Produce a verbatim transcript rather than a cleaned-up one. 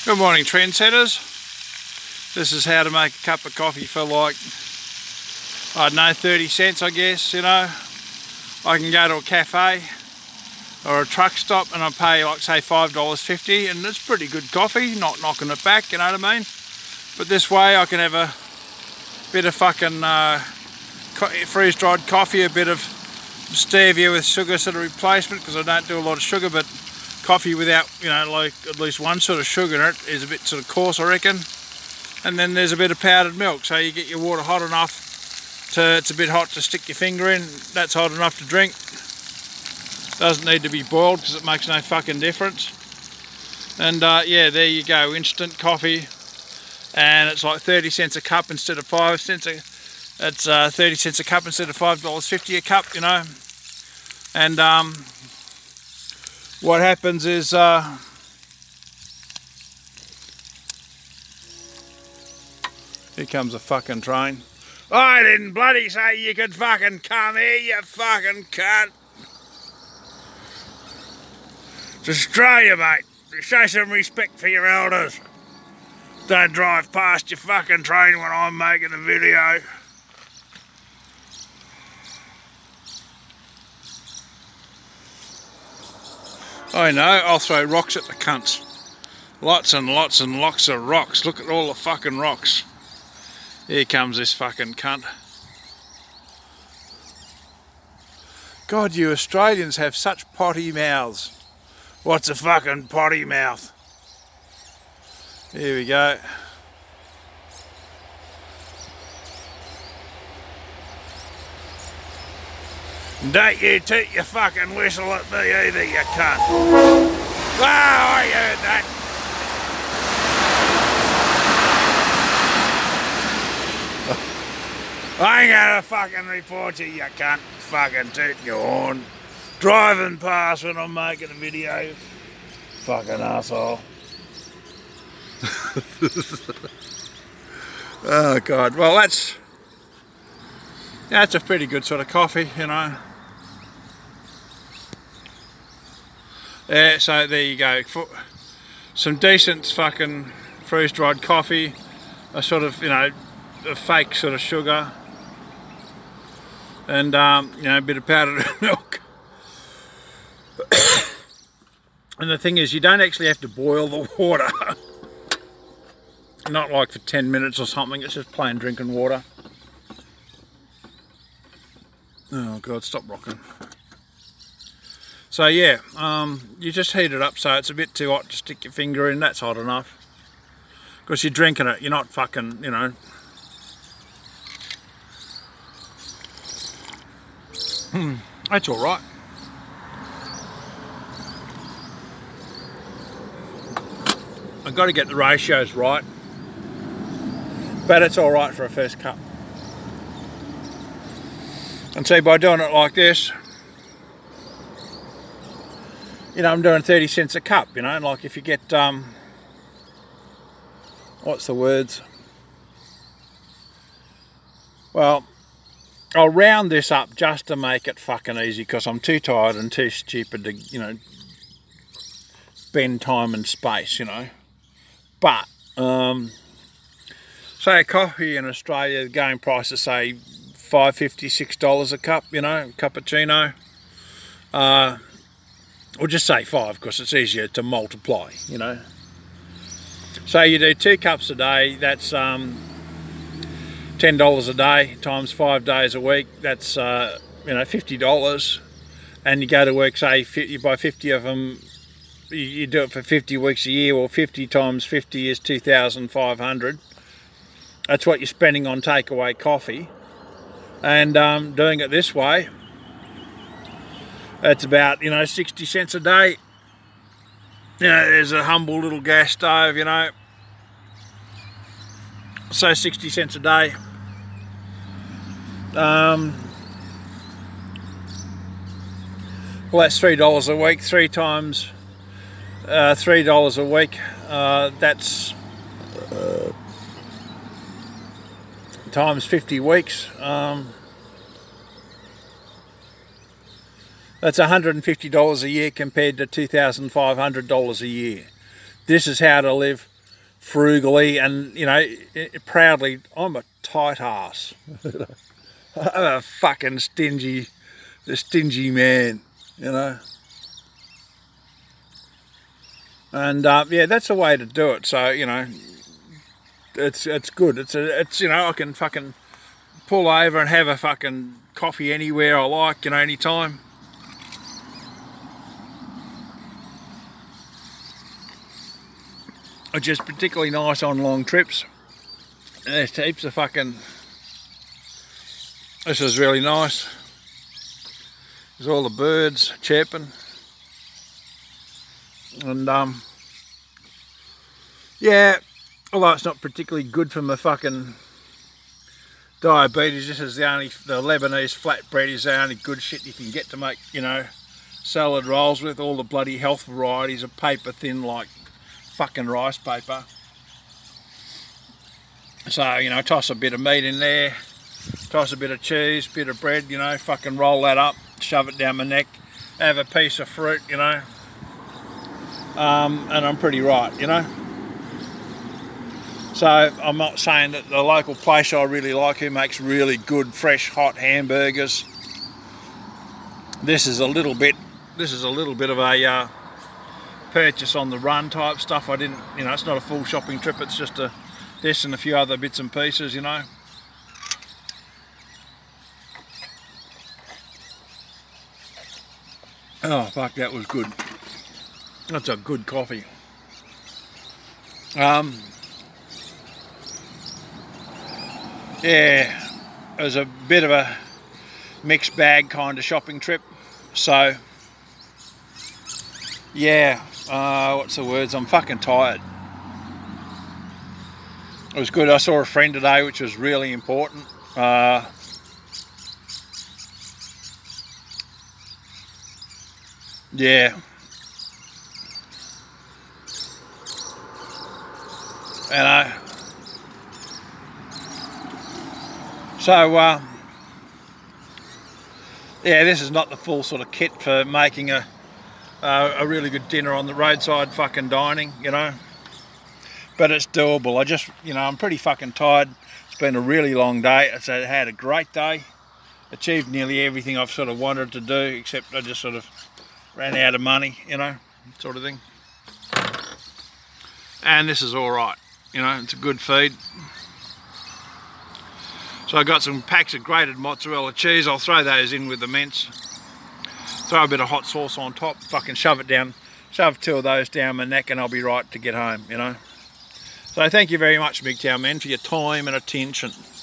Good morning, trendsetters. This is how to make a cup of coffee for like, I don't know, thirty cents I guess, you know. I can go to a cafe or a truck stop and I pay like say five dollars fifty and it's pretty good coffee, not knocking it back, you know what I mean? But this way I can have a bit of fucking uh, freeze-dried coffee, a bit of stevia with sugar sort of replacement, because I don't do a lot of sugar, but coffee without, you know, like at least one sort of sugar in it is a bit sort of coarse, I reckon. And then there's a bit of powdered milk, so you get your water hot enough to, it's a bit hot to stick your finger in, that's hot enough to drink. Doesn't need to be boiled because it makes no fucking difference. And uh, yeah, there you go, instant coffee. And it's like thirty cents a cup instead of five cents a, it's uh, thirty cents a cup instead of five dollars fifty a cup, you know. And um, what happens is, uh, here comes a fucking train. I didn't bloody say you could fucking come here, you fucking cunt. It's Australia, mate. Show some respect for your elders. Don't drive past your fucking train when I'm making a video. I know, I'll throw rocks at the cunts. Lots and lots and lots of rocks. Look at all the fucking rocks. Here comes this fucking cunt. God, you Australians have such potty mouths. What's a fucking potty mouth? Here we go. Don't you toot your fucking whistle at me either, you cunt. Oh, I heard that. I ain't gonna fucking report you, you cunt. Fucking tooting your horn. Driving past when I'm making a video. Fucking asshole. Oh God, well that's that's a pretty good sort of coffee, you know. Yeah, so there you go. For some decent fucking freeze-dried coffee, a sort of, you know, a fake sort of sugar, and um, you know, a bit of powdered milk. And the thing is, you don't actually have to boil the water. Not like for ten minutes or something, it's just plain drinking water. Oh God, stop rocking. So yeah, um, you just heat it up so it's a bit too hot to stick your finger in, that's hot enough. Because you're drinking it, you're not fucking, you know. Hmm, that's alright. I've got to get the ratios right. But it's alright for a first cup. And see, by doing it like this, you know, I'm doing thirty cents a cup, you know, and like if you get, um, what's the words? Well, I'll round this up just to make it fucking easy because I'm too tired and too stupid to, you know, spend time and space, you know. But, um, say a coffee in Australia, the going price is say five fifty, six dollars a cup, you know, cappuccino. Uh, or just say five because it's easier to multiply, you know. So you do two cups a day, that's um, ten dollars a day times five days a week, that's, uh, you know, fifty dollars. And you go to work, say, you buy fifty of them, you, you do it for fifty weeks a year, or fifty times fifty is two thousand five hundred. That's what you're spending on takeaway coffee. And um, doing it this way, it's about, you know, sixty cents a day. You know, there's a humble little gas stove, you know. So sixty cents a day. Um, well, that's three dollars a week. Three times uh, three dollars a week. Uh, that's... Uh, times fifty weeks, um, that's one hundred fifty dollars a year compared to two thousand five hundred dollars a year. This is how to live frugally, and you know, proudly, I'm a tight ass. I'm a fucking stingy, a stingy man, you know. And uh, yeah, that's the way to do it. So you know, it's it's good. It's a, it's you know, I can fucking pull over and have a fucking coffee anywhere I like, you know, anytime. Which is particularly nice on long trips. There's heaps of fucking... This is really nice. There's all the birds chirping. And um, yeah, although it's not particularly good for my fucking diabetes, this is the only, the Lebanese flatbread is the only good shit you can get to make, you know, salad rolls with. All the bloody health varieties are paper thin like fucking rice paper. So, you know, toss a bit of meat in there, toss a bit of cheese, bit of bread, you know, fucking roll that up, shove it down my neck, have a piece of fruit, you know, um, and I'm pretty right, you know. So I'm not saying that the local place I really like, who makes really good fresh hot hamburgers, this is a little bit, this is a little bit of a uh, purchase on the run type stuff. I didn't, you know, it's not a full shopping trip, it's just a this and a few other bits and pieces, you know. Oh fuck, that was good. That's a good coffee. Um yeah, it was a bit of a mixed bag kind of shopping trip. So yeah, uh, what's the words? I'm fucking tired. It was good. I saw a friend today, which was really important. Uh, yeah. And I... So, uh, yeah, this is not the full sort of kit for making a uh, a really good dinner on the roadside fucking dining, you know. But it's doable. I just, you know, I'm pretty fucking tired. It's been a really long day. It's I had a great day. Achieved nearly everything I've sort of wanted to do, except I just sort of ran out of money, you know, sort of thing. And this is all right, you know, it's a good feed. So I got some packs of grated mozzarella cheese. I'll throw those in with the mince. Throw a bit of hot sauce on top, fucking shove it down, shove two of those down my neck, and I'll be right to get home, you know. So thank you very much, MGTOW men, for your time and attention.